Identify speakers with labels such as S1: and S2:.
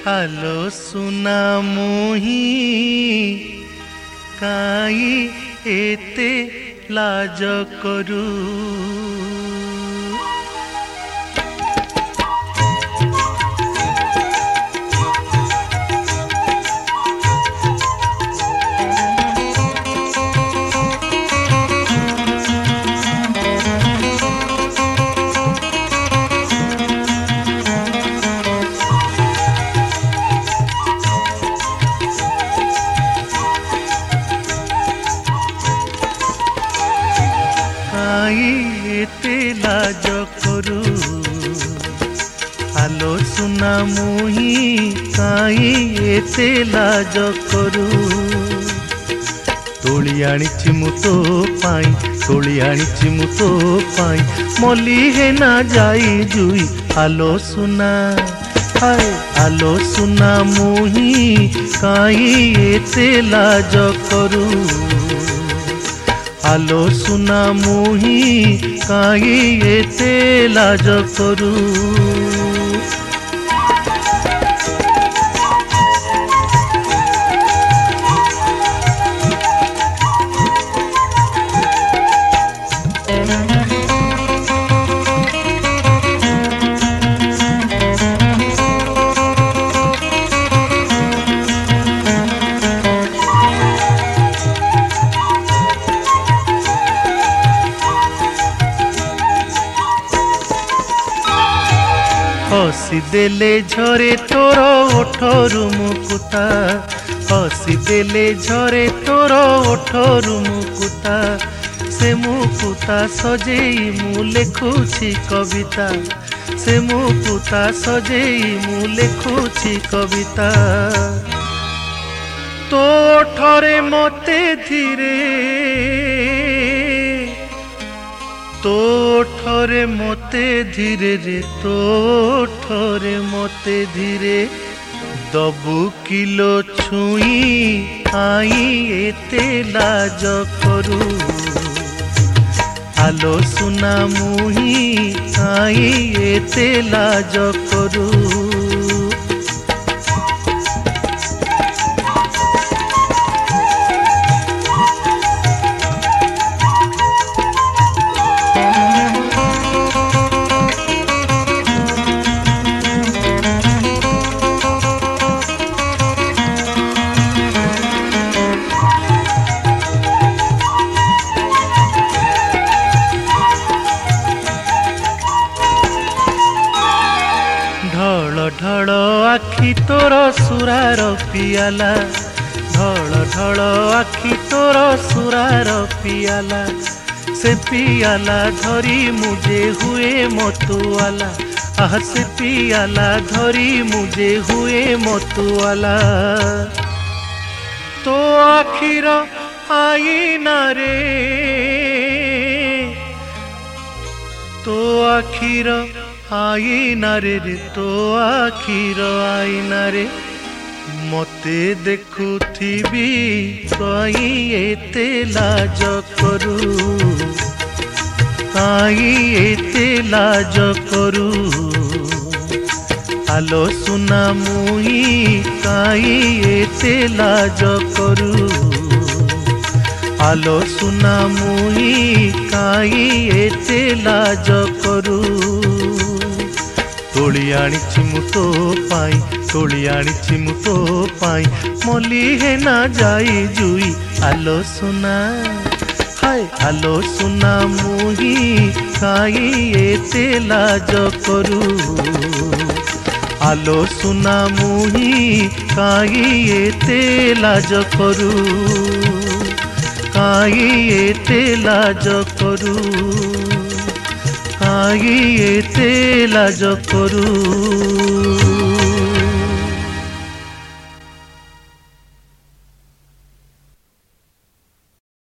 S1: आलो सुना मोही काई एते लाज करू। एते लाज करू आलो सुना मुही काई एते लाज करू। तोली आनिछि मु तो पाई तोली आनिछि मु तो पाई मली हे ना जाई जुई। आलो सुना हाय आलो सुना मुही काई एते लाज करू। आलो सुना मुही काई एते लाज करू। हसी देले झरे तोर ओठरु मुकुता हसी देले झरे तोर ओठरु मुकुता से मुकुता सजेई मु लेखुछि कविता से मुकुता सजेई मु लेखुछि कविता। तो ओठरे मते धीरे तो ठरे मते धीरे रे तो ठरे मते धीरे दबु किलो छुई आई एते लाज करू। आलो सुना मुही आई एते लाज करू। ढल ढल आखि तोर सुरार पियाला ढल ढल आखि तोर सुरार पियाला से पियाला धरी मुझे हुए मतुआला आह से पियाला धरी मुझे हुए मतुआला। तो आखिर आईना रे तो आखिर आईना रे तो आखिर आईना रे मते देखुथिबी काई एते लाज करू काई एते लाज करू। आलो सुना मुही काई एते लाज करू। आलो सुना मुही काई एते लाज करू। तोली आनिछि मु तो पाई तोली आनिछि मु तो पाई मली हे ना जाई जुई। आलो सुना हाय आलो सुना मुही काई एते लाज करू। आलो सुना मुही काई एते लाज करू काई एते लाज करू काई एते लाज करू।